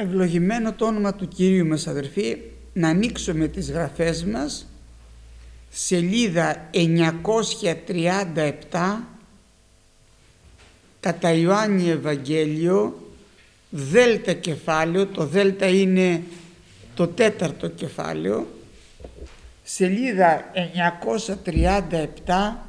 Ευλογημένο το όνομα του Κυρίου μας, αδερφοί. Να ανοίξουμε τις γραφές μας, σελίδα 937, κατά Ιωάννη Ευαγγέλιο, δέλτα κεφάλαιο. Το δέλτα είναι το τέταρτο κεφάλαιο, σελίδα 937,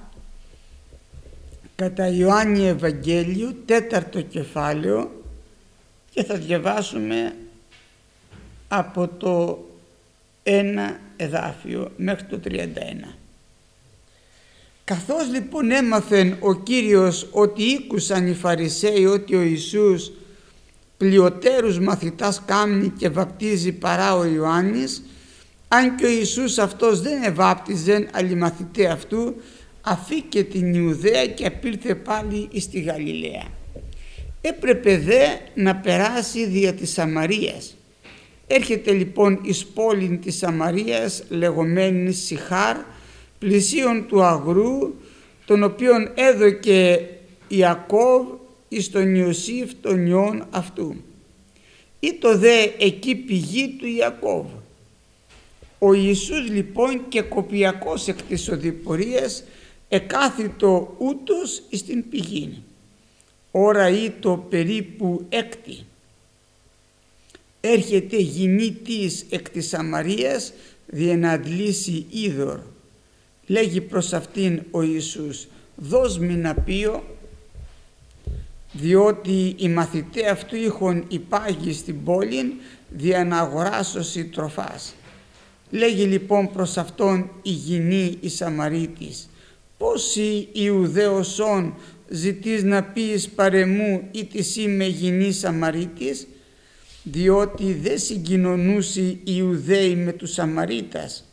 κατά Ιωάννη Ευαγγέλιο, τέταρτο κεφάλαιο, και θα διαβάσουμε από το 1 εδάφιο μέχρι το 31. Καθώς λοιπόν έμαθεν ο Κύριος ότι ήκουσαν οι Φαρισαίοι ότι ο Ιησούς πλειοτέρους μαθητάς κάμνει και βαπτίζει παρά ο Ιωάννης, αν και ο Ιησούς αυτός δεν εβάπτιζεν αλλοι μαθητέ αυτού, αφήκε την Ιουδαία και απήλθε πάλι στη Γαλιλαία. Έπρεπε δε να περάσει δια της Σαμαρίας. Έρχεται λοιπόν εις πόλην της Σαμαρίας, λεγόμενης Σιχάρ, πλησίον του αγρού, τον οποίον έδωκε Ιακώβ εις τον Ιωσήφ τον ιόν αυτού. Ήτο δε εκεί πηγή του Ιακώβ. Ο Ιησούς λοιπόν και κοπιακός εκ της οδηπορίας εκάθιτο ούτως εις την πηγή. Ώρα ήτο περίπου έκτη. Έρχεται γυνήτης εκ της Σαμαρίας δια να αντλήσει είδωρ. Λέγει προς αυτήν ο Ιησούς, δώσ' μη να πίω, διότι οι μαθητέ αυτού είχον υπάγει στην πόλη δια να αγοράσωση τροφάς. Λέγει λοιπόν προς αυτόν η γυνή η Σαμαρίτης, πόσοι Ιουδαίωσον ζητείς να πεις παρεμού ή της είμαι γυνή Σαμαρίτης, διότι δεν συγκοινωνούσι οι Ιουδαίοι με τους Σαμαρίτας.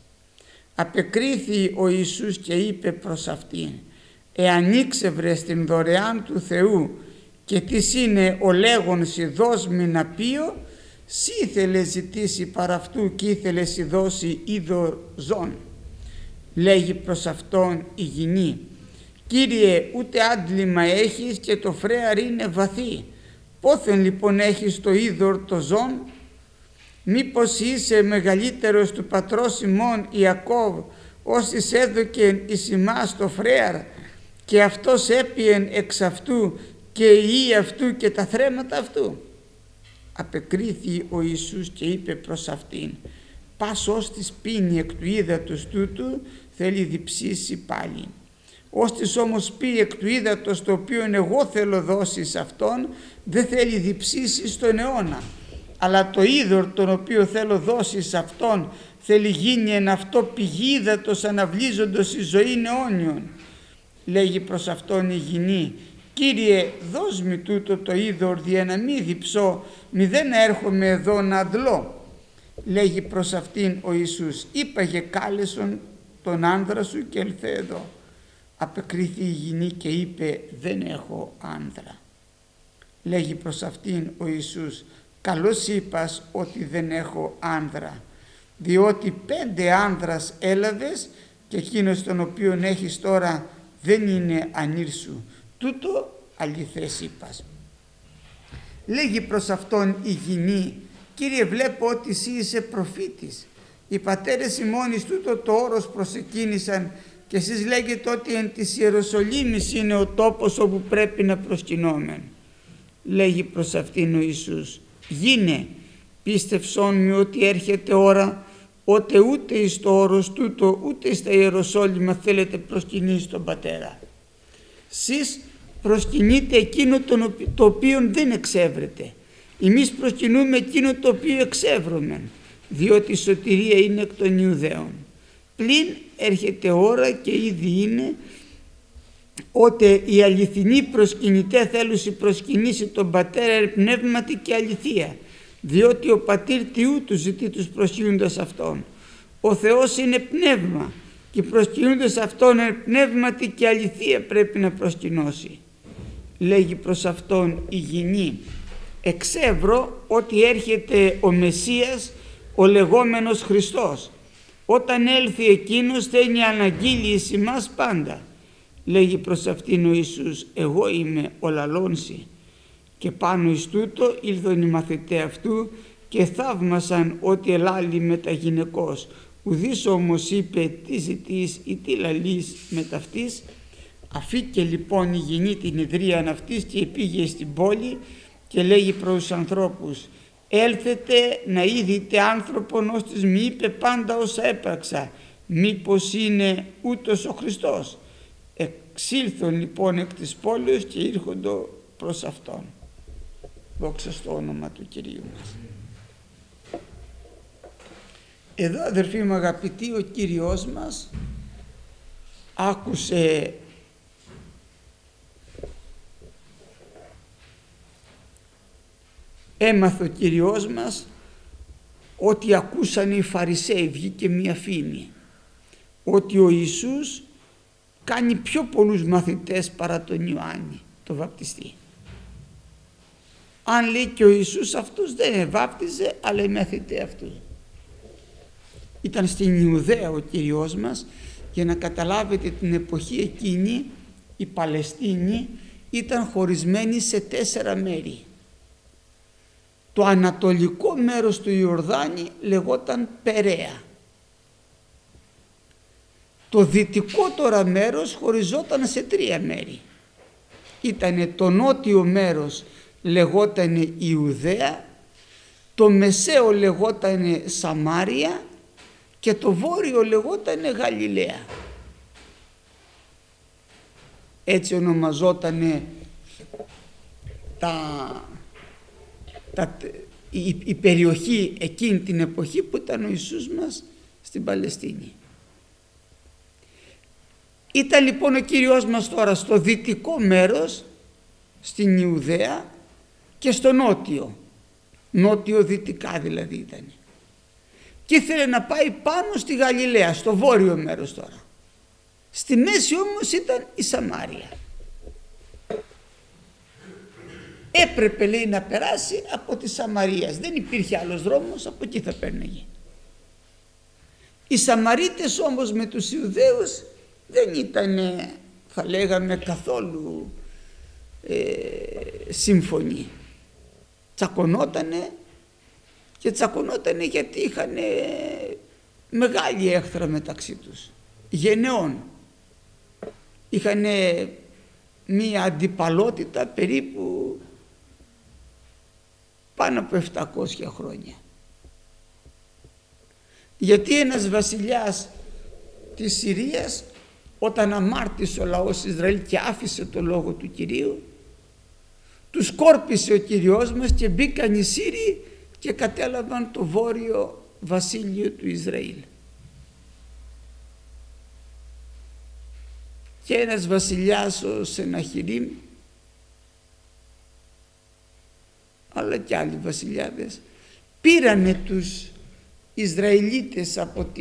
Απεκρίθη ο Ιησούς και είπε προς αυτήν, εάν ήξευρες την δωρεάν του Θεού και τις είναι ο λέγον σοι δώσ' μη να πίω, σύ ήθελε ζητήσει παρά αυτού και ήθελε σοι δώσει είδωρ ζών. Λέγει προς αυτόν η γυνή, Κύριε, ούτε άντλημα έχεις και το φρέαρ είναι βαθύ. Πόθεν λοιπόν έχεις το είδωρ το ζών? Μήπως είσαι μεγαλύτερος του πατρός ημών Ιακώβ, όσοι έδωκεν εις ημάς το φρέαρ, και αυτός έπιεν εξ αυτού και η γη αυτού και τα θρέματα αυτού? Απεκρίθη ο Ιησούς και είπε προς αυτήν, πας ώστις πίνει εκ του ύδατος τούτου θέλει διψήσει πάλι. Ώστις όμως πει εκ του ύδατος το οποίο εγώ θέλω δώσει σε αυτόν, δεν θέλει διψήσει στον αιώνα. Αλλά το είδωρ τον οποίο θέλω δώσει σε αυτόν θέλει γίνει εν αυτό πηγή ύδατος αναβλύζοντος η ζωή αιώνιον. Λέγει προς αυτόν η γυνή, Κύριε, δώσ' μη τούτο το είδωρ δια να μη διψώ, μη δεν έρχομαι εδώ να αντλώ. Λέγει προς αυτήν ο Ιησούς, είπαγε κάλεσον τον άνδρα σου και έλθε εδώ. Απεκρίθη η γυνή και είπε, δεν έχω άνδρα. Λέγει προς αυτήν ο Ιησούς, καλώς είπας ότι δεν έχω άνδρα, διότι 5 άνδρας έλαβες και εκείνος τον οποίον έχεις τώρα δεν είναι ανήρ σου. Τούτο αληθές είπας. Λέγει προς αυτόν η γυνή, Κύριε, βλέπω ότι εσύ είσαι προφήτης. Οι πατέρες ημών εις τούτο το όρος προσεκίνησαν και εσείς λέγετε ότι εν της Ιεροσολύμης είναι ο τόπος όπου πρέπει να προσκυνόμεν. Λέγει προς αυτήν ο Ιησούς, γίνε, πίστευσόν μη ότι έρχεται ώρα, ότε ούτε εις το όρος τούτο ούτε στα Ιεροσόλυμα θέλετε προσκυνήσει τον Πατέρα. Σεις προσκυνείτε εκείνο το οποίο δεν εξεύρετε. Εμείς προσκυνούμε εκείνο το οποίο εξεύρωμεν, διότι η σωτηρία είναι εκ των Ιουδαίων. Πλην έρχεται ώρα και ήδη είναι, ότε οι αληθινοί προσκυνητέ θέλουσι προσκυνήσει τον Πατέρα πνεύματι και αληθεία, διότι ο Πατήρ Τιού του ζητεί τους προσκυνούντας αυτόν. Ο Θεός είναι πνεύμα και προσκυνούντας αυτόν πνεύματι και αληθεία πρέπει να προσκυνώσει. Λέγει προς αυτόν η γυνή, εξεύρω ότι έρχεται ο Μεσσίας, ο λεγόμενος Χριστός. Όταν έλθει εκείνος θέλει να αναγγείλει εις ημάς πάντα. Λέγει προς αυτήν ο Ιησούς, εγώ είμαι ο λαλώνσι. Και πάνω εις τούτο ήλθον οι μαθηταί αυτού και θαύμασαν ότι ελάλη μετα γυναικός. Ουδής όμως είπε τι ζητείς ή τι λαλείς μετ' αυτής. Αφήκε λοιπόν η γυνή την ιδρίαν αυτής και πήγε στην πόλη και λέγει προς τους ανθρώπους: έλθετε να είδητε άνθρωπον ώστις μη είπε πάντα όσα έπραξα, μήπως είναι ούτως ο Χριστός. Εξήλθον λοιπόν εκ της πόλης και ήρχοντο προς Αυτόν. Δόξα στο όνομα του Κυρίου μας. Εδώ, αδερφοί μου αγαπητοί, ο Κύριος μας άκουσε έμαθε ο Κύριος μας ότι ακούσαν οι Φαρισαίοι, βγήκε μία φήμη ότι ο Ιησούς κάνει πιο πολλούς μαθητές παρά τον Ιωάννη τον βαπτιστή. Αν λέει και ο Ιησούς αυτούς δεν βάπτιζε, αλλά οι μαθητές αυτούς. Ήταν στην Ιουδαία ο Κύριος μας, για να καταλάβετε την εποχή εκείνη η Παλαιστίνη ήταν χωρισμένη σε 4 μέρη. Το ανατολικό μέρος του Ιορδάνη λεγόταν Περαία. Το δυτικό τώρα μέρος χωριζόταν σε 3 μέρη. Ήτανε το νότιο μέρος λεγόταν Ιουδαία, το μεσαίο λεγόταν Σαμάρια και το βόρειο λεγόταν Γαλιλαία. Έτσι ονομαζόταν η περιοχή εκείνη την εποχή που ήταν ο Ιησούς μας στην Παλαιστίνη. Ήταν λοιπόν ο Κύριος μας τώρα στο δυτικό μέρος, στην Ιουδαία, και στο νότιο-δυτικά δηλαδή ήταν. Και ήθελε να πάει πάνω στη Γαλιλαία, στο βόρειο μέρος τώρα. Στη μέση όμως ήταν η Σαμάρια. Έπρεπε, λέει, να περάσει από τη Σαμαρίας. Δεν υπήρχε άλλος δρόμος, από εκεί θα πέρναγε. Οι Σαμαρίτες όμως με τους Ιουδαίους δεν ήταν, θα λέγαμε, καθόλου σύμφωνοι. Τσακωνότανε γιατί είχαν μεγάλη έχθρα μεταξύ τους, γενεών. Είχαν μία αντιπαλότητα περίπου πάνω από 700 χρόνια. Γιατί ένας βασιλιάς της Συρίας, όταν αμάρτησε ο λαός Ισραήλ και άφησε το λόγο του Κυρίου, τους σκόρπισε ο Κυριός μας και μπήκαν οι Σύριοι και κατέλαβαν το βόρειο βασίλειο του Ισραήλ. Και ένας βασιλιάς, ο Σεναχηρίμ, αλλά και άλλοι βασιλιάδες, πήρανε τους Ισραηλίτες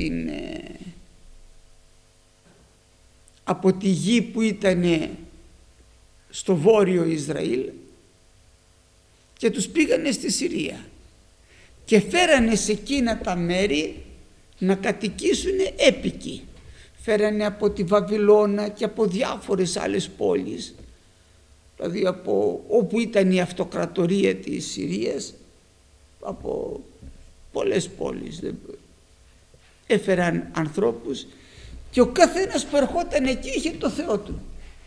από τη γη που ήταν στο βόρειο Ισραήλ και τους πήγανε στη Συρία και φέρανε σε εκείνα τα μέρη να κατοικήσουν έπικοι. Φέρανε από τη Βαβυλώνα και από διάφορες άλλες πόλεις, δηλαδή από όπου ήταν η αυτοκρατορία της Συρίας, από πολλές πόλεις έφεραν ανθρώπους και ο καθένας που ερχόταν εκεί είχε το Θεό του.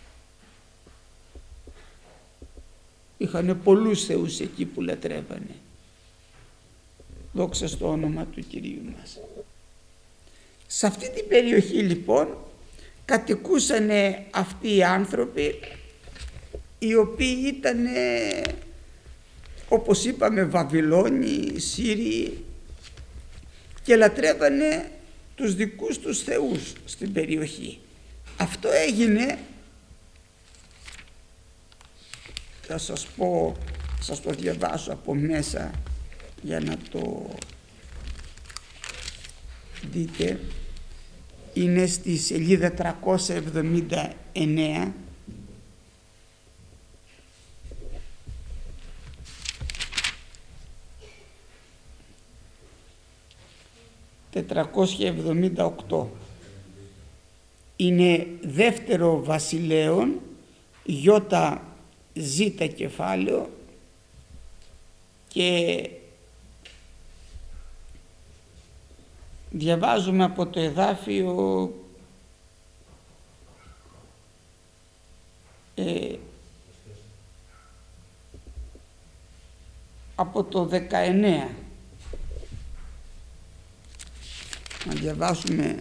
Είχανε πολλούς θεούς εκεί που λατρεύανε. Δόξα στο όνομα του Κυρίου μας. Σε αυτή την περιοχή λοιπόν κατοικούσανε αυτοί οι άνθρωποι, οι οποίοι ήταν, όπως είπαμε, Βαβυλώνοι, Σύριοι, και λατρεύανε τους δικούς τους θεούς στην περιοχή. Αυτό έγινε, θα σας το διαβάσω από μέσα για να το δείτε. Είναι στη σελίδα 379. «478. Είναι δεύτερο Βασιλέων, Ιώτα Ζήτα κεφάλαιο, Και διαβάζουμε από το εδάφιο από το 19. Να διαβάσουμε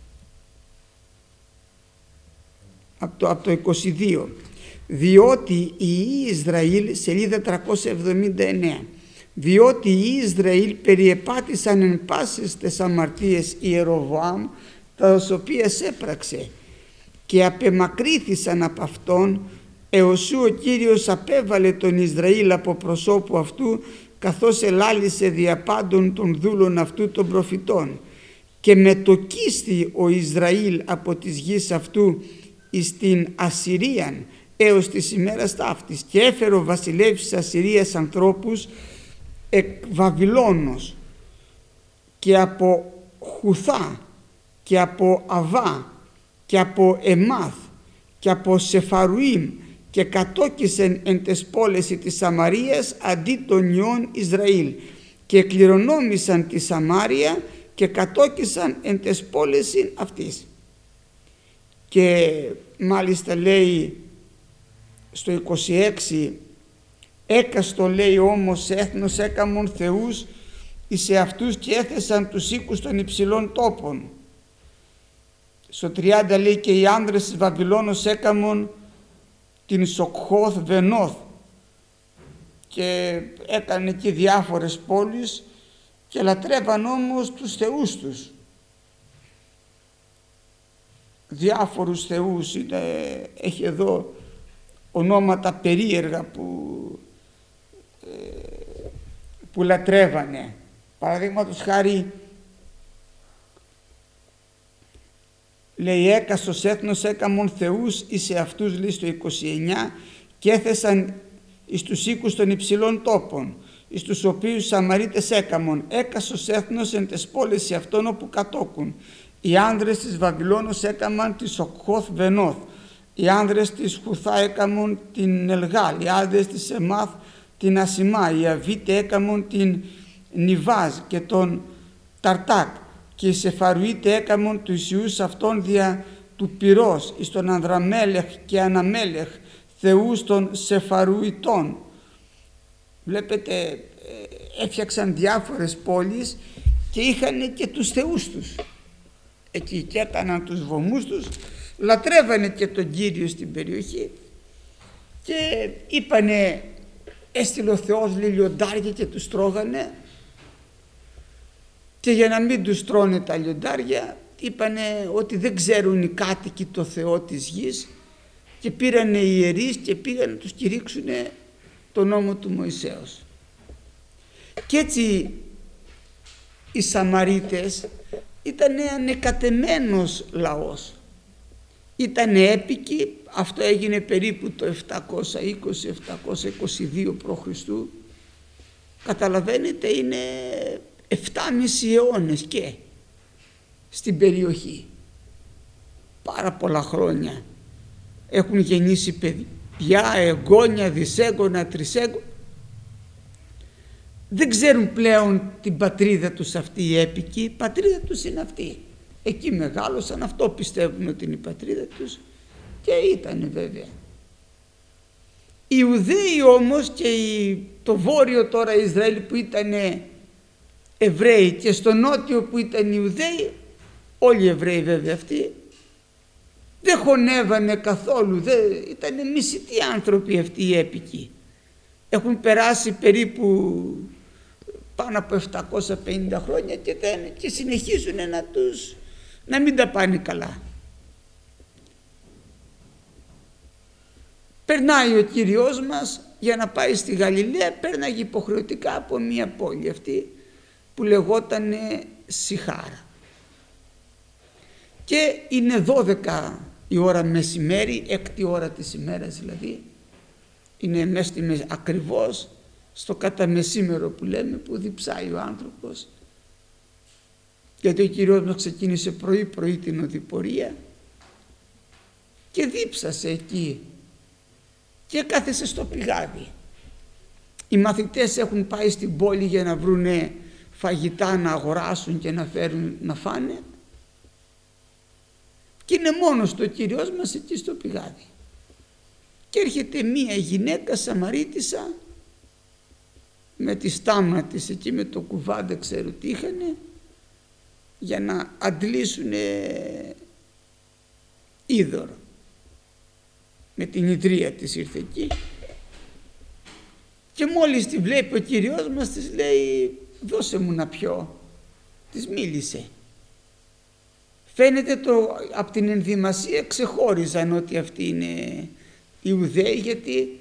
από το 22. Διότι οι Ισραήλ, σελίδα 379, διότι οι Ισραήλ περιεπάτησαν εν πάσης τες αμαρτίες Ιεροβοάμ, τα οποίες έπραξε, και απεμακρύθησαν από αυτόν, έως ο Κύριος απέβαλε τον Ισραήλ από προσώπου αυτού, καθώς ελάλησε διαπάντων των δούλων αυτού των προφητών, και μετοκίστη ο Ισραήλ από της γης αυτού εις την Ασσυρίαν έως της ημέρας ταύτης, και έφερε ο βασιλεύς της Ασσυρίας ανθρώπους εκ Βαβυλώνος και από Χουθά και από Αβά και από Εμάθ και από Σεφαρουήμ, και κατόκισεν εν τες πόλεις της Σαμαρίας αντί των ιών Ισραήλ, και κληρονόμησαν τη Σαμάρια και κατόκισαν εν τες πόλεις αυτής. Και μάλιστα λέει στο 26, έκαστο λέει όμως έθνος έκαμον θεούς εις εαυτούς και έθεσαν τους οίκους των υψηλών τόπων. Στο 30 λέει, και οι άνδρες της Βαβυλώνος έκαμον την Σοκχόθ Βενόθ, και έκανε εκεί διάφορες πόλεις και λατρεύαν όμως τους θεούς τους. Διάφορους θεούς, έχει εδώ ονόματα περίεργα που λατρεύανε. Παραδείγματος χάρη, λέει, έκαστος έθνος έκαμον θεούς εις εαυτούς, λέει στο 29, και έθεσαν εις τους οίκους των υψηλών τόπων, εις τους οποίους Σαμαρίτες έκαμον, έκαστος έθνος εν τες πόλεις αυτών όπου κατόκουν. Οι άνδρες της Βαβυλώνος έκαμαν τη Σοκχόθ Βενόθ, οι άνδρες της Χουθά έκαμον την Ελγάλ, οι άνδρες της Εμάθ την Ασημά, οι Αβίτε έκαμον την Νιβάζ και τον Ταρτάκ, και οι Σεφαρουίτε έκαμον τους ιούς αυτών δια του Πυρός, εις τον Ανδραμέλεχ και Αναμέλεχ, θεούς των Σεφαρουιτών. Βλέπετε, έφτιαξαν διάφορες πόλεις και είχαν και τους θεούς τους εκεί, και έκαναν τους βωμούς τους, λατρεύανε και τον Κύριο στην περιοχή, και είπανε, έστειλε ο Θεός λιοντάρια και τους τρώγανε, και για να μην τους τρώνε τα λιοντάρια είπανε ότι δεν ξέρουν οι κάτοικοι το Θεό της γης, και πήρανε οι ιερείς και πήγαν να τους κηρύξουν τον νόμο του Μωυσέως. Και έτσι οι Σαμαρίτες ήταν ανεκατεμένος λαός, ήταν έπικοι. Αυτό έγινε περίπου το 720-722 π.Χ. Καταλαβαίνετε, είναι 7,5 αιώνες και στην περιοχή, πάρα πολλά χρόνια. Έχουν γεννήσει παιδιά, εγγόνια, δυσέγγωνα, τρισέγγωνα. Δεν ξέρουν πλέον την πατρίδα τους αυτή οι έπικοι, η πατρίδα τους είναι αυτή. Εκεί μεγάλωσαν, αυτό πιστεύουν ότι είναι η πατρίδα τους, και ήταν βέβαια. Οι Ιουδαίοι όμως και το βόρειο τώρα Ισραήλ που ήταν Εβραίοι, και στο νότιο που ήταν Ιουδαίοι, όλοι οι Εβραίοι βέβαια αυτοί, δεν χωνεύανε καθόλου, ήταν μισητοί άνθρωποι αυτοί οι έπικοι. Έχουν περάσει περίπου πάνω από 750 χρόνια και συνεχίζουν να μην τα πάνε καλά. Περνάει ο Κύριος μας για να πάει στη Γαλιλαία, πέρναγε υποχρεωτικά από μια πόλη αυτή που λεγόταν Σιχάρα. Και είναι 12 η ώρα μεσημέρι, 6η ώρα της ημέρας δηλαδή, είναι μέσα ακριβώς στο καταμεσήμερο που λέμε, που διψάει ο άνθρωπος, γιατί ο Κύριος μας ξεκίνησε πρωί την οδηπορία και δίψασε εκεί και κάθεσε στο πηγάδι. Οι μαθητές έχουν πάει στην πόλη για να βρουνε φαγητά να αγοράσουν και να φέρουν να φάνε, και είναι μόνος το Κύριος μας εκεί στο πηγάδι. Και έρχεται μία γυναίκα Σαμαρίτισσα με τη στάμα της εκεί, με το κουβά, δεν ξέρω τι είχανε, για να αντλήσουν είδωρο. Με την ιδρία της ήρθε εκεί, και μόλις τη βλέπει ο Κύριος μας της λέει «Δώσε μου να πιω». Της μίλησε. Φαίνεται από την ενδυμασία ξεχώριζαν ότι αυτοί είναι Ιουδαίοι, γιατί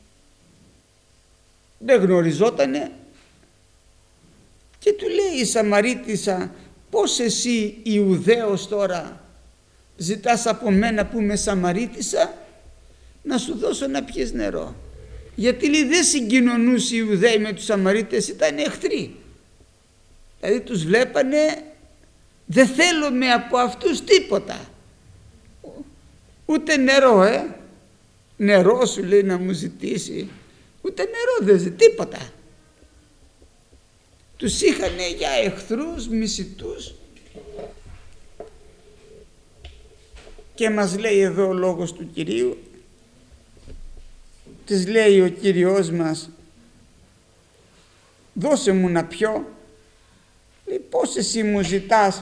δεν γνωριζότανε, και του λέει η Σαμαρίτισσα «Πώς εσύ Ιουδαίος τώρα ζητάς από μένα που είμαι Σαμαρίτισσα να σου δώσω να πιεις νερό?» Γιατί λέει δεν συγκοινωνούσε οι Ιουδαίοι με τους Σαμαρίτες, ήταν εχθροί. Δηλαδή τους βλέπανε, δεν θέλουμε από αυτούς τίποτα. Ούτε νερό, νερό σου λέει να μου ζητήσει, ούτε νερό δεν ζητήσει, τίποτα. Τους είχανε για εχθρούς, μισητούς. Και μας λέει εδώ ο λόγος του Κυρίου, της λέει ο Κύριος μας «Δώσε μου να πιω». Λέει «Πώς εσύ μου ζητάς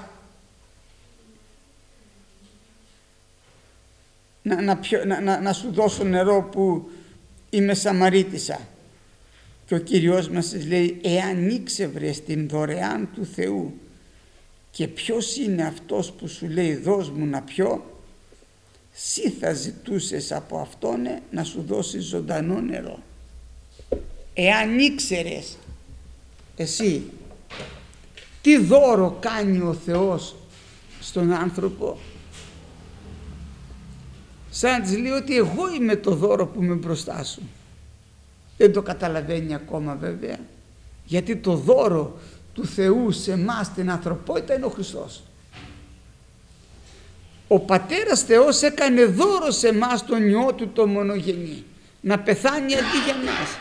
να σου δώσω νερό που είμαι Σαμαρίτισσα?» Και ο Κύριος μας της λέει «Εάν ήξευρες την δωρεάν του Θεού και ποιος είναι αυτός που σου λέει δώσ' μου να πιω, σύ θα ζητούσες από αυτόν να σου δώσει ζωντανό νερό». Εάν ήξερες εσύ τι δώρο κάνει ο Θεός στον άνθρωπο, σαν να της λέει ότι εγώ είμαι το δώρο που είμαι μπροστά σου. Δεν το καταλαβαίνει ακόμα βέβαια, γιατί το δώρο του Θεού σε εμάς την ανθρωπότητα είναι ο Χριστός. Ο Πατέρας Θεός έκανε δώρο σε εμάς τον Υιό του το μονογενή, να πεθάνει αντί για μας.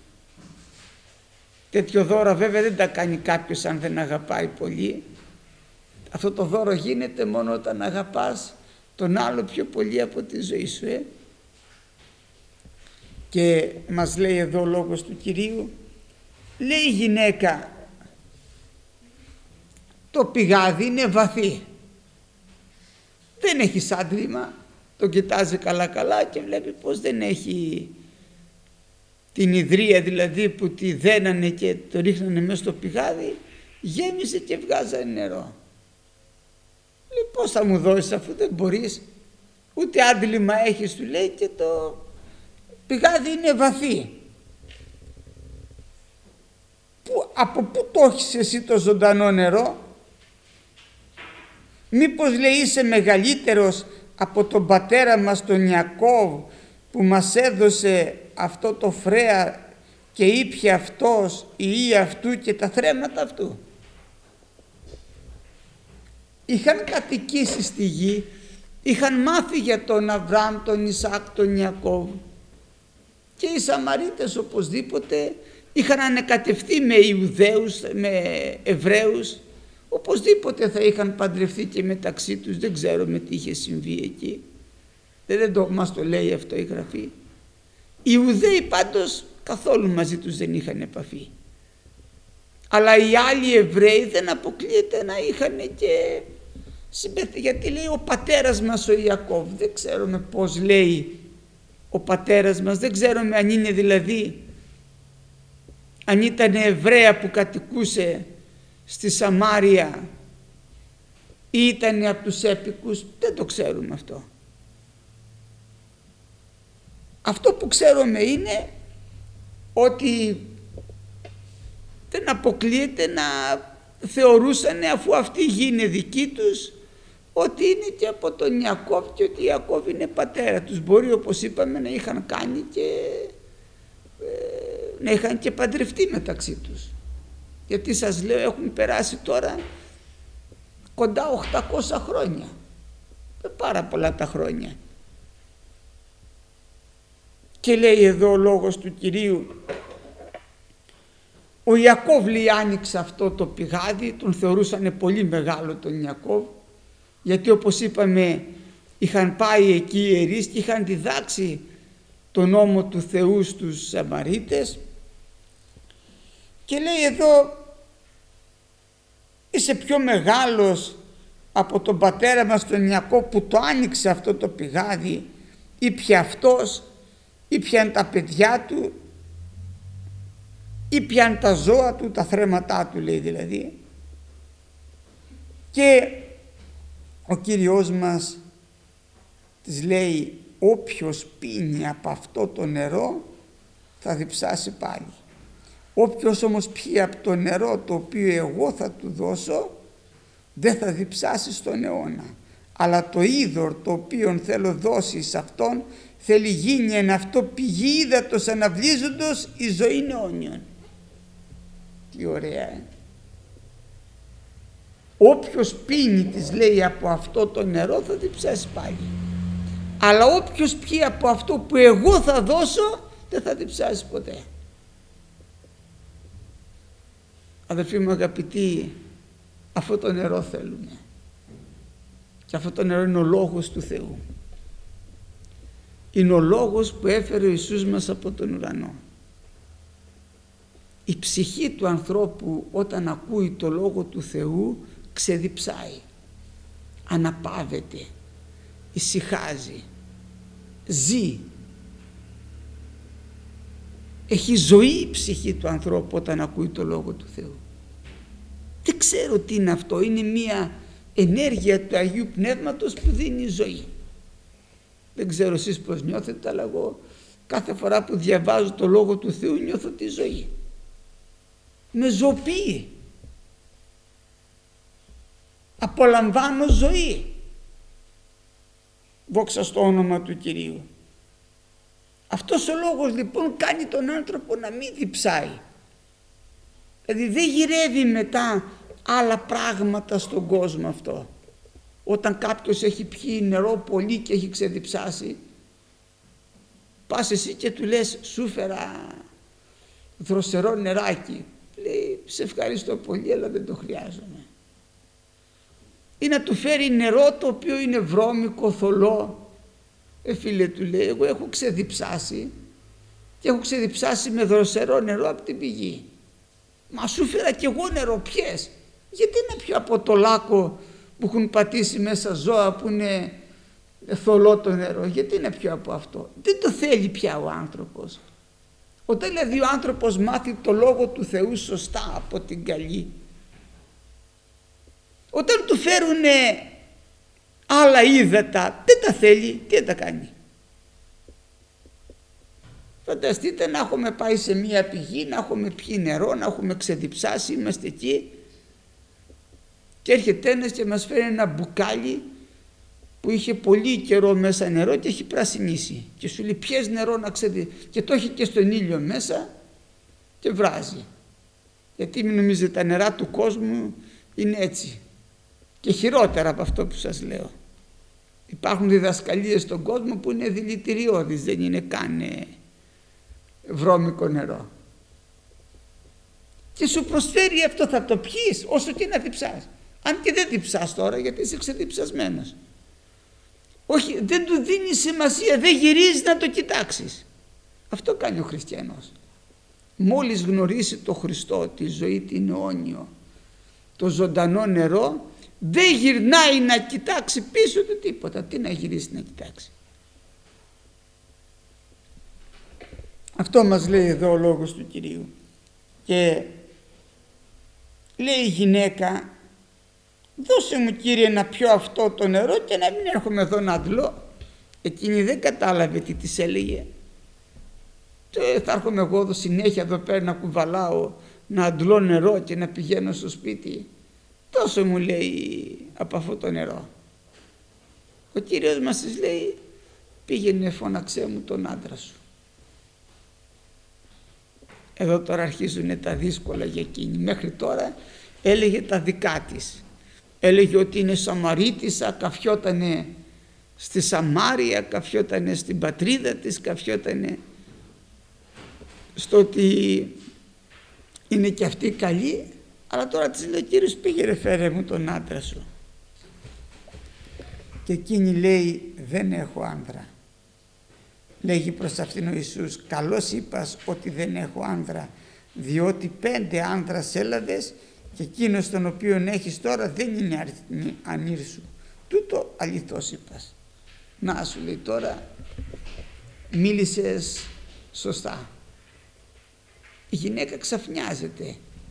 Τέτοιο δώρο βέβαια δεν τα κάνει κάποιος αν δεν αγαπάει πολύ. Αυτό το δώρο γίνεται μόνο όταν αγαπάς τον άλλο πιο πολύ από τη ζωή σου. Και μας λέει εδώ ο λόγος του Κυρίου, λέει η γυναίκα το πηγάδι είναι βαθύ, δεν έχει σάντλημα, το κοιτάζει καλά και βλέπει πως δεν έχει την ιδρία δηλαδή που τη δένανε και το ρίχνανε μέσα στο πηγάδι, γέμισε και βγάζανε νερό. Λέει πώς θα μου δώσεις αφού δεν μπορείς, ούτε άντλημα έχεις, του λέει, και το πηγάδι είναι βαθύ. Από πού το έχεις εσύ το ζωντανό νερό? Μήπως λέει είσαι μεγαλύτερος από τον πατέρα μας τον Ιακώβ που μας έδωσε αυτό το φρέα και ήπια αυτός η ή αυτού και τα θρέματα αυτού? Είχαν κατοικήσει στη γη, είχαν μάθει για τον Αβραάμ, τον Ισαάκ, τον Ιακώβ, και οι Σαμαρίτες οπωσδήποτε είχαν ανεκατευθεί με Ιουδαίους, με Εβραίους, οπωσδήποτε θα είχαν παντρευτεί και μεταξύ τους, δεν ξέρω με τι είχε συμβεί εκεί, δεν μας το λέει αυτό η Γραφή. Οι Ιουδαίοι πάντως καθόλου μαζί τους δεν είχαν επαφή, αλλά οι άλλοι Εβραίοι δεν αποκλείεται να είχαν και γιατί λέει ο πατέρας μας ο Ιακώβ, δεν ξέρουμε πως λέει ο πατέρας μας, δεν ξέρουμε αν είναι δηλαδή, αν ήταν Εβραία που κατοικούσε στη Σαμάρια ή ήταν από τους έπικους, δεν το ξέρουμε αυτό. Αυτό που ξέρουμε είναι ότι δεν αποκλείεται να θεωρούσαν, αφού αυτή η γη είναι δική τους, ότι είναι και από τον Ιακώβ και ότι Ιακώβ είναι πατέρα τους. Μπορεί, όπως είπαμε, να είχαν κάνει και να είχαν και παντρευτεί μεταξύ τους, γιατί σας λέω έχουν περάσει τώρα κοντά 800 χρόνια, πάρα πολλά τα χρόνια. Και λέει εδώ ο λόγος του Κυρίου, Ο Ιακώβ, λέει, άνοιξε αυτό το πηγάδι, τον θεωρούσαν πολύ μεγάλο τον Ιακώβ, γιατί όπως είπαμε είχαν πάει εκεί οι ιερείς και είχαν διδάξει τον νόμο του Θεού στους Σαμαρίτες, και λέει εδώ, είσαι πιο μεγάλος από τον πατέρα μας τον Ιακώβ που το άνοιξε αυτό το πηγάδι, ήπια αυτός, ήπιαν τα παιδιά του, ήπιαν τα ζώα του, τα θρέματά του, λέει δηλαδή. Και ο Κύριος μας της λέει, όποιος πίνει από αυτό το νερό θα διψάσει πάλι. Όποιος όμως πιει από το νερό το οποίο εγώ θα του δώσω δεν θα διψάσει στον αιώνα, αλλά το είδωρ το οποίο θέλω δώσει σε αυτόν θέλει γίνει εν αυτό πηγή ύδατος αναβλύζοντος η ζωή αιώνιον. Τι ωραία. Όποιος πίνει, της λέει, από αυτό το νερό θα διψάσει πάλι, αλλά όποιος πιει από αυτό που εγώ θα δώσω δεν θα διψάσει ποτέ. Αδελφοί μου αγαπητοί, αυτό το νερό θέλουμε, και αυτό το νερό είναι ο Λόγος του Θεού. Είναι ο Λόγος που έφερε ο Ιησούς μας από τον ουρανό. Η ψυχή του ανθρώπου όταν ακούει το Λόγο του Θεού ξεδιψάει, αναπαύεται, ησυχάζει, ζει. Έχει ζωή η ψυχή του ανθρώπου όταν ακούει το Λόγο του Θεού. Δεν ξέρω τι είναι αυτό, είναι μια ενέργεια του Αγίου Πνεύματος που δίνει ζωή. Δεν ξέρω εσείς πώς νιώθετε, αλλά εγώ κάθε φορά που διαβάζω το Λόγο του Θεού νιώθω τη ζωή. Με ζωοποιεί. Απολαμβάνω ζωή. Δόξα στο όνομα του Κυρίου. Αυτός ο λόγος λοιπόν κάνει τον άνθρωπο να μην διψάει. Δηλαδή δεν γυρεύει μετά άλλα πράγματα στον κόσμο αυτό. Όταν κάποιος έχει πιει νερό πολύ και έχει ξεδιψάσει, πας εσύ και του λες, σου φέρα δροσερό νεράκι. Λέει, σε ευχαριστώ πολύ, αλλά δεν το χρειάζομαι. Ή να του φέρει νερό το οποίο είναι βρώμικο, θολό. Φίλε, του λέει, εγώ έχω ξεδιψάσει και έχω ξεδιψάσει με δροσερό νερό από την πηγή. Μα σου φέρα κι εγώ νερό, πιες. Γιατί να πιω από το λάκκο που έχουν πατήσει μέσα ζώα που είναι θολό το νερό, γιατί να πιω από αυτό? Δεν το θέλει πια ο άνθρωπος. Όταν δηλαδή ο άνθρωπος μάθει το Λόγο του Θεού σωστά από την καλή, όταν του φέρουνε άλλα ύδατα, δεν τα θέλει, τι θα κάνει? Φανταστείτε να έχουμε πάει σε μία πηγή, να έχουμε πιει νερό, να έχουμε ξεδιψάσει, είμαστε εκεί και έρχεται ένας και μας φέρει ένα μπουκάλι που είχε πολύ καιρό μέσα νερό και έχει πρασινίσει και σου λέει πιες νερό να και το έχει και στον ήλιο μέσα και βράζει. Γιατί μην νομίζετε, τα νερά του κόσμου είναι έτσι και χειρότερα από αυτό που σας λέω. Υπάρχουν διδασκαλίες στον κόσμο που είναι δηλητηριώδεις, δεν είναι καν βρώμικο νερό. Και σου προσφέρει αυτό, θα το πιείς όσο και να διψάς. Αν και δεν διψάς τώρα γιατί είσαι ξεδιψασμένος. Όχι, δεν του δίνει σημασία, δεν γυρίζει να το κοιτάξεις. Αυτό κάνει ο χριστιανός. Μόλις γνωρίσει το Χριστό, τη ζωή την αιώνιο, το ζωντανό νερό, δεν γυρνάει να κοιτάξει πίσω του τίποτα. Τι να γυρίσει να κοιτάξει? Αυτό μας λέει εδώ ο Λόγος του Κυρίου. Και λέει η γυναίκα, δώσε μου Κύριε να πιω αυτό το νερό και να μην έρχομαι εδώ να αντλώ. Εκείνη δεν κατάλαβε τι της έλεγε. Θα έρχομαι εγώ εδώ συνέχεια εδώ πέρα να κουβαλάω, να αντλώ νερό και να πηγαίνω στο σπίτι? Δώσε μου, λέει, από αυτό το νερό. Ο Κύριος μας της λέει, πήγαινε φώναξέ μου τον άντρα σου. Εδώ τώρα αρχίζουν τα δύσκολα για εκείνη. Μέχρι τώρα έλεγε τα δικά της. Έλεγε ότι είναι Σαμαρίτισσα, καφιότανε στη Σαμάρια, καφιότανε στην πατρίδα της, καφιότανε στο ότι είναι και αυτή καλή, αλλά τώρα της λέει ο Κύριος, πήγαινε φέρε μου τον άντρα σου. Και εκείνη λέει, δεν έχω άντρα. Λέγει προς αυτήν ο Ιησούς, καλώς είπας ότι δεν έχω άντρα, διότι 5 άντρας έλαβες και εκείνος τον οποίον έχεις τώρα δεν είναι ανήρ σου. Τούτο αληθώς είπας. Να σου λέει τώρα, μίλησες σωστά. Η γυναίκα ξαφνιάζεται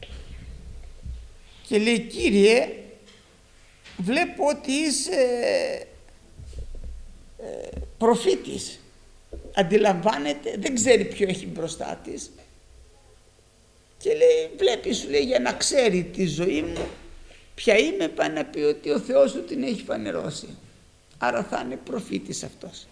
και λέει, Κύριε, βλέπω ότι είσαι προφήτης. Αντιλαμβάνεται, δεν ξέρει ποιο έχει μπροστά της και λέει, βλέπει, σου λέει, για να ξέρει τη ζωή μου ποια είμαι, πάει να πει ότι ο Θεός του την έχει φανερώσει, άρα θα είναι προφήτης αυτός.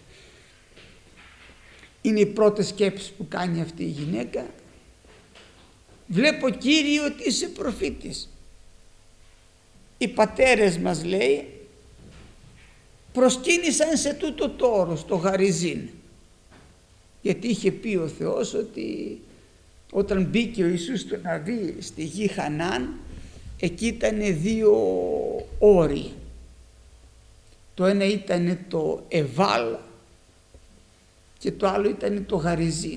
Είναι οι πρώτες σκέψεις που κάνει αυτή η γυναίκα. Βλέπω, Κύριε, ότι είσαι προφήτης. Οι πατέρες μας, λέει, προσκύνησαν σε τούτο το όρος, το Γαριζίν, γιατί είχε πει ο Θεός ότι όταν μπήκε ο Ιησούς στο Ναβί στη γη Χανάν, εκεί ήταν 2 όροι. Το ένα ήταν το Εβάλ και το άλλο ήταν το Γαριζίν.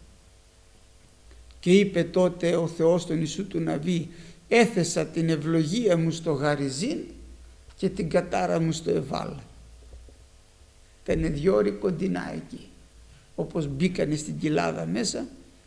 Και είπε τότε ο Θεός στον Ιησού του Ναβί, έθεσα την ευλογία μου στο Γαριζίν και την κατάρα μου στο Εβάλ. Ήταν 2 όροι κοντινά εκεί. Όπως μπήκανε στην κοιλάδα μέσα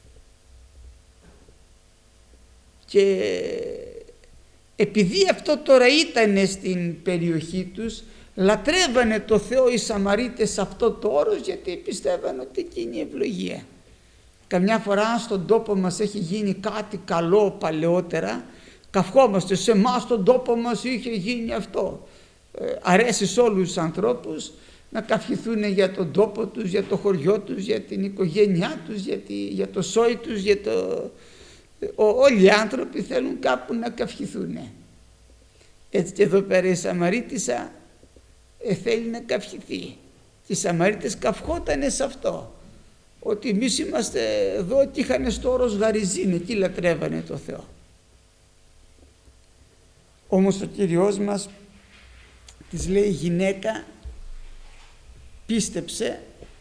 και επειδή αυτό τώρα ήταν στην περιοχή τους, λατρεύανε το Θεό οι Σαμαρίτες σε αυτό το όρος, γιατί πιστεύανε ότι εκείνη η ευλογία. Καμιά φορά στον τόπο μας έχει γίνει κάτι καλό παλαιότερα, καυχόμαστε, σε εμάς στον τόπο μας είχε γίνει αυτό. Αρέσει σε όλους τους ανθρώπους να καυχηθούν για τον τόπο τους, για το χωριό τους, για την οικογένειά τους, για το σόι τους, όλοι οι άνθρωποι θέλουν κάπου να καυχηθούν. Έτσι και εδώ πέρα η Σαμαρίτισσα θέλει να καυχηθεί. Και οι Σαμαρίτες καυχότανε σε αυτό, ότι εμείς είμαστε εδώ και είχαν στο όρος Γαριζίν, εκεί λατρεύανε το Θεό. Όμως ο Κύριος μας της λέει, γυναίκα, πίστεψε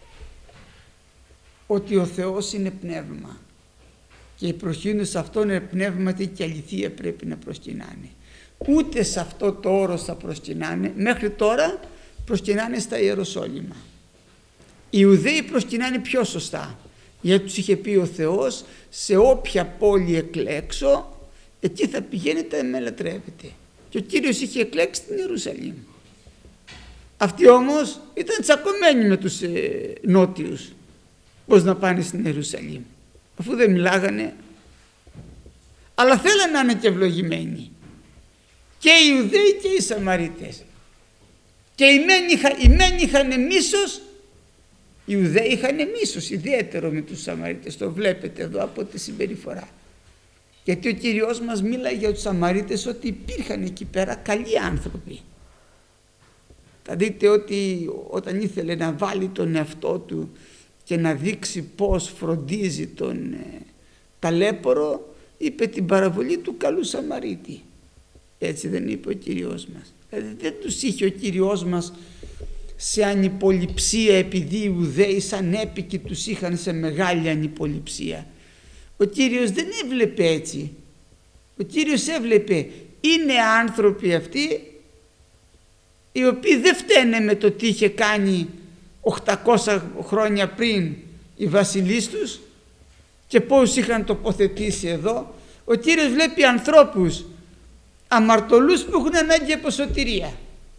ότι ο Θεός είναι πνεύμα και οι προσκύνουν σε αυτόν είναι πνεύματι και αληθεία πρέπει να προσκυνάνε. Ούτε σε αυτό το όρος θα προσκυνάνε, μέχρι τώρα προσκυνάνε στα Ιεροσόλυμα. Οι Ιουδαίοι προσκυνάνε πιο σωστά, γιατί τους είχε πει ο Θεός, σε όποια πόλη εκλέξω, εκεί θα πηγαίνετε να με λατρεύετε. Και ο Κύριος είχε εκλέξει την Ιερουσαλήμ. Αυτοί όμως ήταν τσακωμένοι με τους νότιους. Πώς να πάνε στην Ιερουσαλήμ, αφού δεν μιλάγανε, αλλά θέλανε να είναι και ευλογημένοι. Και οι Ιουδαίοι και οι Σαμαρίτες. Και οι μεν είχαν μίσος, οι Ιουδαίοι είχαν μίσος ιδιαίτερο με τους Σαμαρίτες. Το βλέπετε εδώ από τη συμπεριφορά. Γιατί ο Κύριος μας μίλαγε για τους Σαμαρίτες ότι υπήρχαν εκεί πέρα καλοί άνθρωποι. Θα δείτε ότι όταν ήθελε να βάλει τον εαυτό του και να δείξει πώς φροντίζει τον ταλέπορο, είπε την παραβολή του καλού Σαμαρίτη. Έτσι δεν είπε ο Κύριος μας? Δηλαδή δεν τους είχε ο Κύριος μας σε ανυποληψία, επειδή οι Ιουδαίοι σαν έπικοι τους είχαν σε μεγάλη ανυποληψία. Ο Κύριος δεν έβλεπε έτσι. Ο Κύριος έβλεπε, είναι άνθρωποι αυτοί οι οποίοι δεν φταίνε με το τι είχε κάνει 800 χρόνια πριν οι βασιλείς τους και πώς είχαν τοποθετήσει εδώ. Ο Κύριος βλέπει ανθρώπους αμαρτωλούς που έχουν ανάγκη από σωτηρία.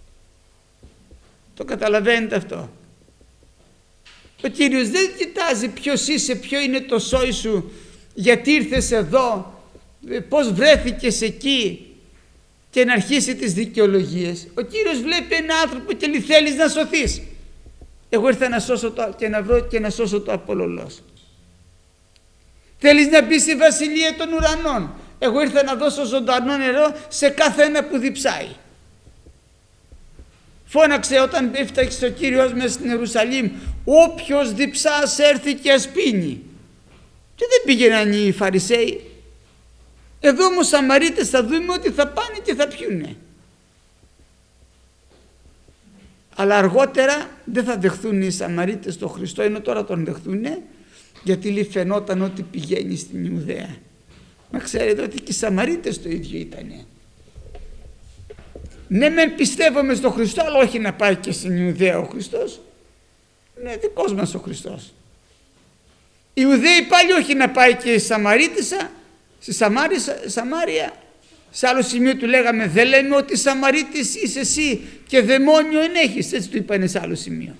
Το καταλαβαίνετε αυτό? Ο Κύριος δεν κοιτάζει ποιος είσαι, ποιο είναι το σόι σου, γιατί ήρθες εδώ, πώς βρέθηκες εκεί και να αρχίσει τις δικαιολογίες. Ο Κύριος βλέπει ένα άνθρωπο και λέει, θέλεις να σωθείς? Εγώ ήρθα να σώσω και να βρω και να σώσω το απολωλός. Θέλεις να μπεις στη βασιλεία των ουρανών? Εγώ ήρθα να δώσω ζωντανό νερό σε κάθε ένα που διψάει. Φώναξε όταν έφταξε ο Κύριος μέσα στην Ιερουσαλήμ, όποιος διψάς έρθει και ας πίνει. Και δεν πήγαιναν οι Φαρισαίοι. Εδώ όμως Σαμαρίτες θα δούμε ότι θα πάνε και θα πιούνε. Αλλά αργότερα δεν θα δεχθούν οι Σαμαρίτες τον Χριστό, ενώ τώρα τον δεχθούν, γιατί φαινόταν ότι πηγαίνει στην Ιουδαία. Μα ξέρετε ότι και οι Σαμαρίτες το ίδιο ήτανε. Ναι μεν πιστεύουμε στον Χριστό, αλλά όχι να πάει και στην Ιουδαία ο Χριστός. Είναι δικός μας ο Χριστός. Οι Ιουδαίοι πάλι όχι να πάει και στη Σαμάρια. Σε άλλο σημείο του λέγαμε, δεν λέμε ότι Σαμαρίτης είσαι εσύ και δαιμόνιο ενέχεις, έτσι του είπανε σε άλλο σημείο.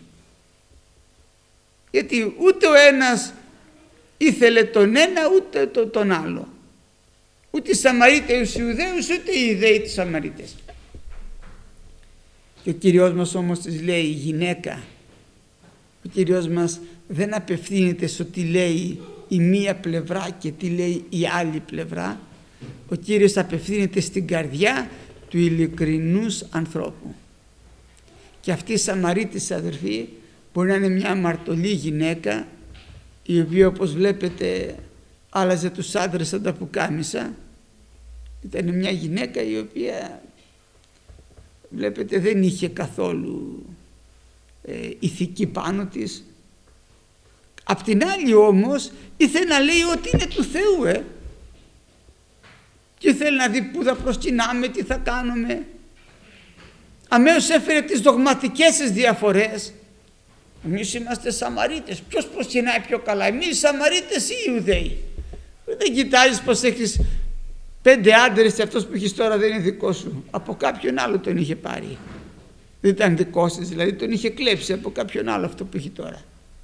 Γιατί ούτε ο ένας ήθελε τον ένα ούτε τον άλλο. Ούτε οι Σαμαρίτες οι Ιουδαίους, ούτε οι Ιουδαίοι τους Σαμαρίτες. Και ο Κύριος μας όμως της λέει η γυναίκα. Ο Κύριος μας δεν απευθύνεται στο τι λέει η μία πλευρά και τι λέει η άλλη πλευρά. Ο Κύριος απευθύνεται στην καρδιά του ειλικρινούς ανθρώπου. Και αυτή η Σαμαρίτης, αδερφοί, μπορεί να είναι μια αμαρτωλή γυναίκα, η οποία όπως βλέπετε άλλαζε τους άντρες σαν τα πουκάμισα. Ήταν μια γυναίκα η οποία βλέπετε δεν είχε καθόλου ηθική πάνω της. Απ' την άλλη όμως ήθελε να λέει ότι είναι του Θεού, και ήθελε να δει πού θα προσκυνάμε, τι θα κάνουμε. Αμέσως έφερε τις δογματικές της διαφορές. Εμείς είμαστε Σαμαρίτες, ποιος προσκυνάει πιο καλά, εμείς οι Σαμαρίτες ή οι Ιουδαίοι? Δεν κοιτάζεις πως έχεις 5 άντρες και αυτός που έχεις τώρα δεν είναι δικό σου, από κάποιον άλλο τον είχε πάρει. Δεν ήταν δικό σας, δηλαδή τον είχε κλέψει από κάποιον άλλο αυτό που έχει τώρα.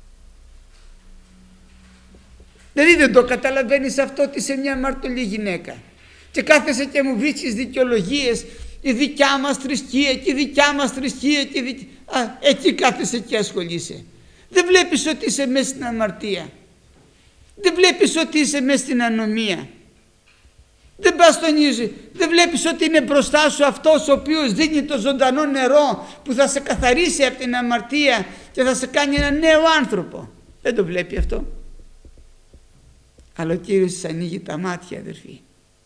Δηλαδή δεν το καταλαβαίνεις αυτό ότι είσαι μια αμαρτωλή γυναίκα και κάθεσαι και μου βρίσκεις δικαιολογίες, η δικιά μας θρησκεία και η δικιά μας θρησκεία και εκεί κάθεσαι και ασχολείσαι. Δεν βλέπεις ότι είσαι μέσα στην αμαρτία, δεν βλέπεις ότι είσαι μέσα στην ανομία, δεν μπαστονίζει, δεν βλέπεις ότι είναι μπροστά σου αυτός ο οποίος δίνει το ζωντανό νερό που θα σε καθαρίσει από την αμαρτία και θα σε κάνει ένα νέο άνθρωπο. Δεν το βλέπει αυτό. Αλλά ο Κύριος της ανοίγει τα μάτια, αδερφοί,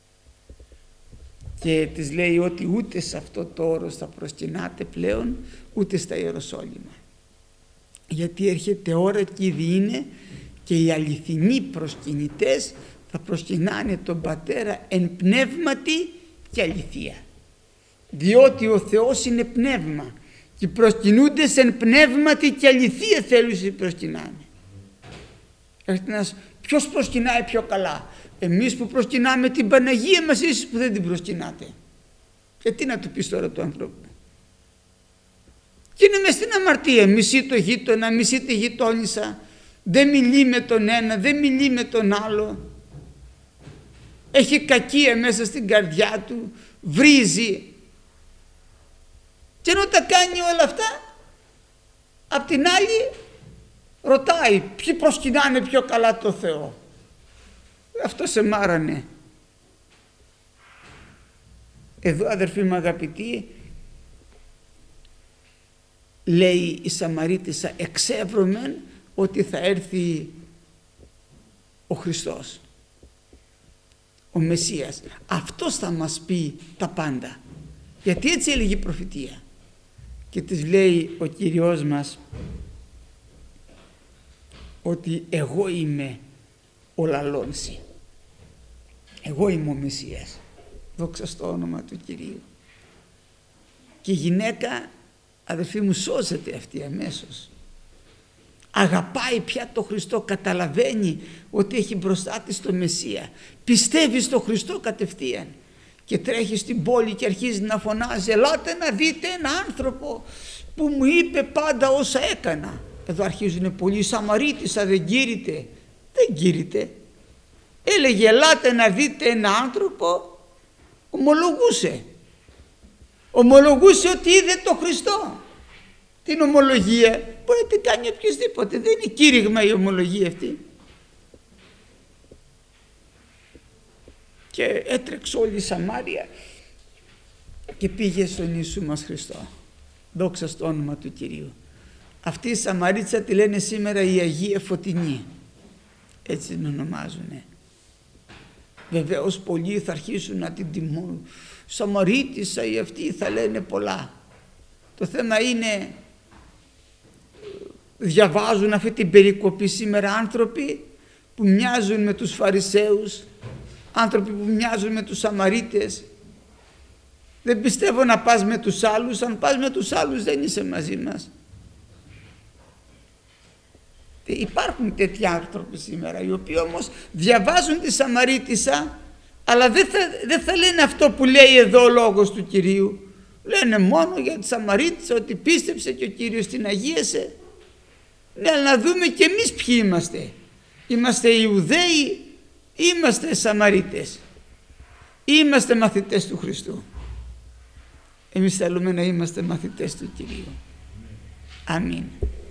και της λέει ότι ούτε σε αυτό το όρος θα προσκυνάτε πλέον, ούτε στα Ιεροσόλυμα, γιατί έρχεται ώρα και ήδη είναι και οι αληθινοί προσκυνητές θα προσκυνάνε τον Πατέρα εν πνεύματι και αληθεία, διότι ο Θεός είναι πνεύμα και προσκυνούνται εν πνεύματι και αληθεία θέλουν να προσκυνάνε. Έρχεται ένας, ποιος προσκυνάει πιο καλά, εμείς που προσκυνάμε την Παναγία μας, εσείς που δεν την προσκυνάτε? Τι να του πεις τώρα του ανθρώπου? Και είναι μες στην αμαρτία, μισεί το γείτονα, μισεί τη γειτόνισσα, δεν μιλεί με τον ένα, δεν μιλεί με τον άλλο, έχει κακία μέσα στην καρδιά του, βρίζει, και ενώ τα κάνει όλα αυτά, απ' την άλλη ρωτάει ποιοι προσκυνάνε πιο καλά το Θεό. Αυτό σε μάρανε. Εδώ, αδερφοί μου αγαπητοί, λέει η Σαμαρίτισσα, εξεύρωμεν ότι θα έρθει ο Χριστός, ο Μεσσίας. Αυτός θα μας πει τα πάντα, γιατί έτσι έλεγε η προφητεία. Και της λέει ο Κύριος μας ότι εγώ είμαι ο λαλόνσι, εγώ είμαι ο Μεσσίας. Δόξα στο όνομα του Κυρίου. Και η γυναίκα, αδελφοί μου, σώζεται αυτή αμέσως. Αγαπάει πια το Χριστό, καταλαβαίνει ότι έχει μπροστά της το Μεσσία, πιστεύει στο Χριστό κατευθείαν και τρέχει στην πόλη και αρχίζει να φωνάζει, ελάτε να δείτε ένα άνθρωπο που μου είπε πάντα όσα έκανα. Εδώ αρχίζουν πολλοί, Σαμαρίτισσα δεν κήρυτε. Δεν κήρυτε. Έλεγε ελάτε να δείτε ένα άνθρωπο, ομολογούσε ότι είδε το Χριστό. Την ομολογία μπορεί να την κάνει οποιοσδήποτε, δεν είναι κήρυγμα η ομολογία αυτή. Και έτρεξε όλη η Σαμάρια και πήγε στον Ιησού μας Χριστό. Δόξα στο όνομα του Κυρίου. Αυτή η Σαμαρίτσα τη λένε σήμερα η Αγία Φωτεινή, έτσι την ονομάζουνε. Βεβαίως πολλοί θα αρχίσουν να την τιμούν. Σαμαρίτισσα ή αυτή, θα λένε πολλά. Το θέμα είναι, διαβάζουν αυτή την περικοπή σήμερα άνθρωποι που μοιάζουν με τους Φαρισαίους, άνθρωποι που μοιάζουν με τους Σαμαρίτες. Δεν πιστεύω να πας με τους άλλους. Αν πας με τους άλλους δεν είσαι μαζί μας. Υπάρχουν τέτοιοι άνθρωποι σήμερα, οι οποίοι όμως διαβάζουν τη Σαμαρίτισσα, αλλά δεν θα λένε αυτό που λέει εδώ ο λόγος του Κυρίου. Λένε μόνο για τη Σαμαρίτισσα, ότι πίστεψε και ο Κύριος την αγίασε. Ναι, αλλά να δούμε και εμείς ποιοι είμαστε. Είμαστε Ιουδαίοι ή είμαστε Σαμαρίτες? Είμαστε μαθητές του Χριστού? Εμείς θέλουμε να είμαστε μαθητές του Κυρίου. Αμήν.